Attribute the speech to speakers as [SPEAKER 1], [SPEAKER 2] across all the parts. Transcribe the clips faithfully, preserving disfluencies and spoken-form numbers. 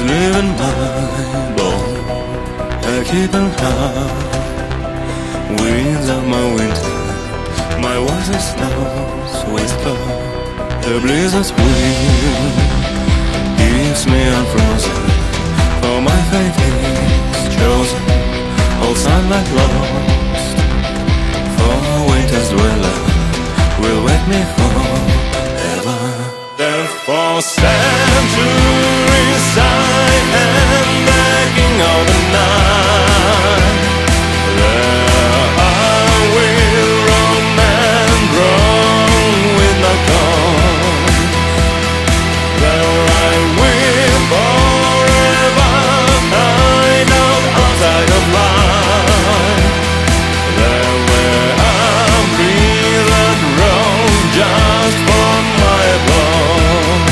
[SPEAKER 1] leaving my bone, I keep on high. Winds of my winter, my voice is snows whisper. The blizzard's wind keeps me unfrozen, for my fate is chosen. All sunlight lost, for winter's dweller will wake me forever. Then for centuries I am begging all the night. There I will roam and roam with my call. There I will forever hide out outside of life. There where I breathe and roam just for my abode.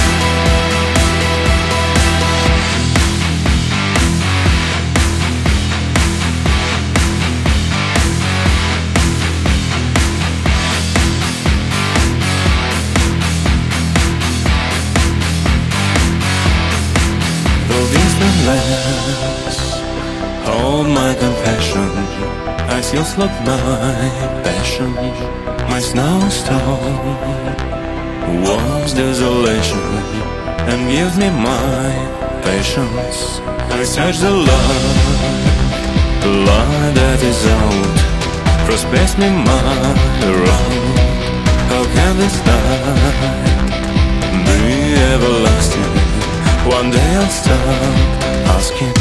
[SPEAKER 1] Those distant lands hold my compassion. I still slot my passion. My snowstorm warms desolation and gives me my patience. I search the light, the light that is out, prospects me my road. How can this night be everlasting? One day I'll stop asking